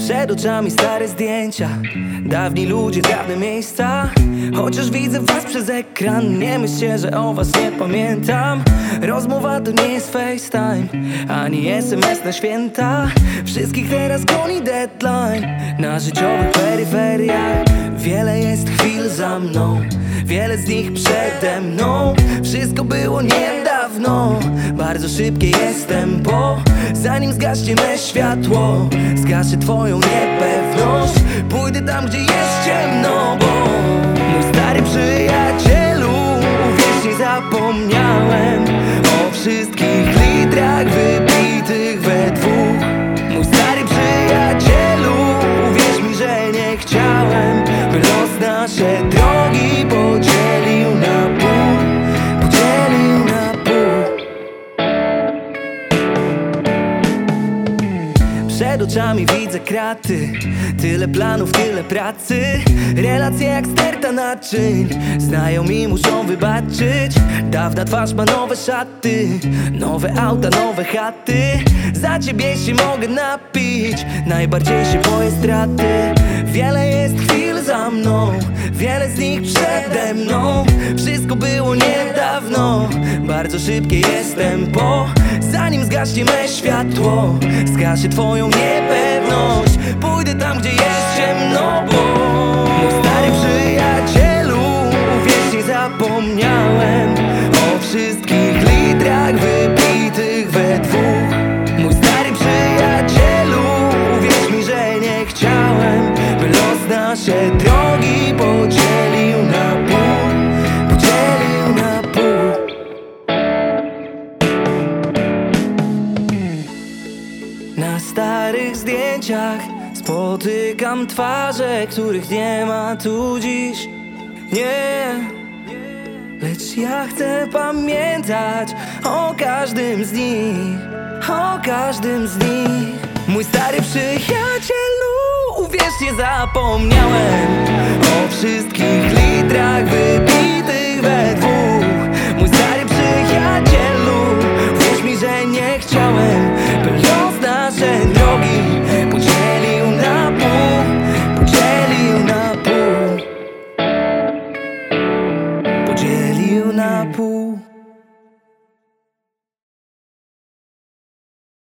Przed oczami stare zdjęcia, dawni ludzie, dawne miejsca. Chociaż widzę was przez ekran, nie myślcie, że o was nie pamiętam. Rozmowa to nie jest FaceTime, ani SMS na święta. Wszystkich teraz goni deadline na życiowych peryferiach. Wiele jest chwil za mną, wiele z nich przede mną. Wszystko było niedawno, bardzo szybkie jest tempo. Zanim zgaśnie me światło, zgaszę twoją niepewność. Pójdę tam, gdzie jest ciemno, bo mój stary przyjacielu, uwierz, nie zapomniałem o wszystkich litrach wypitych we dwóch. Mój stary przyjacielu, uwierz mi, że nie chciałem, by los nasze drogi podzielił na pół, podzielił na pół. Przed oczami widzę kraty, tyle planów, tyle pracy. Relacje jak sterta naczyń, znajomi muszą wybaczyć. Dawna twarz ma nowe szaty, nowe auta, nowe chaty. Za ciebie się mogę napić, najbardziej się boję straty. Wiele jest chwil za mną, wiele z nich przede mną. Wszystko było niedawno, bardzo szybkie jest tempo. Zanim zgaśnie me światło, zgaszę twoją niepewność. Pójdę tam, gdzie jest ciemno, bo mój stary przyjacielu, uwierz, nie zapomniałem o wszystkich litrach wypitych we dwóch. Mój stary przyjacielu, uwierz mi, że nie chciałem, by los nasze drogi podzielił na pół, podzielił na pół. Na starych zdjęciach spotykam twarze, których nie ma tu dziś. Nie, lecz ja chcę pamiętać o każdym z nich, o każdym z nich. Mój stary przyjacielu, uwierz, nie zapomniałem o wszystkich